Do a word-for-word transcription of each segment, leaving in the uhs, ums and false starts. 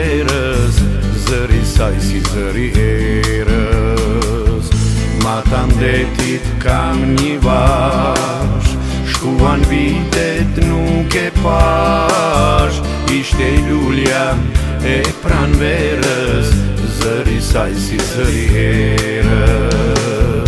verës, zëri saj si zëri erës. Matan detit kam një vash, shkuan vitet nuk e pash. Ishte lulja e pran verës, zëri saj si zëri erës.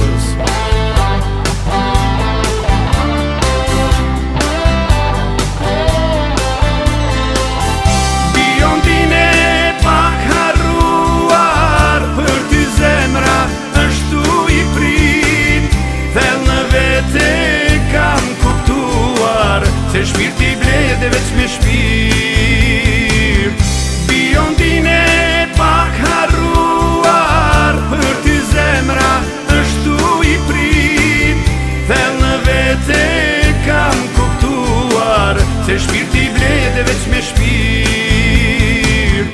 Se shpirti bled e veç me shpirt, biondine pak harruar, për ty zemra është tu i prit. Thell në vete kam kuptuar, se shpirti bled e veç me shpirt.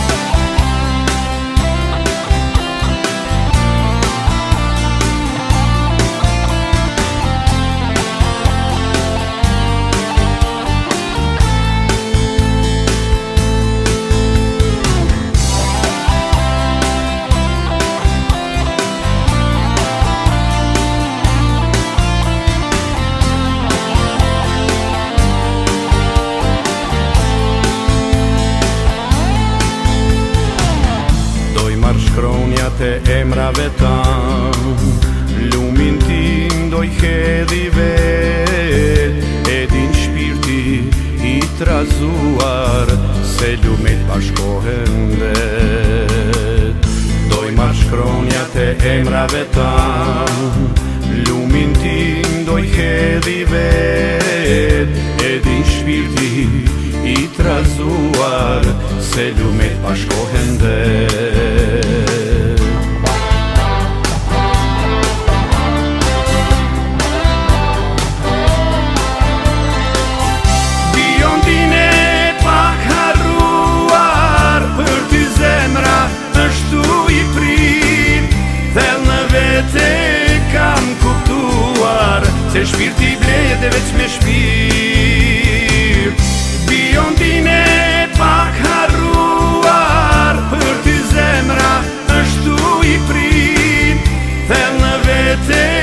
Shkronjat e emrave tan, lumin tim do i hedhi vet. E din shpirti i trazuar, se lumet bashkohen vet. Doj marr shkronjat e emrave tan, lumin tim do i hedhi vet. E din shpirti i trazuar, se lumet bashkohen vet. Se shpirti bled e veç me shpirt, biondine pak harruar, për ty zemra është tu i prit. Thell në vete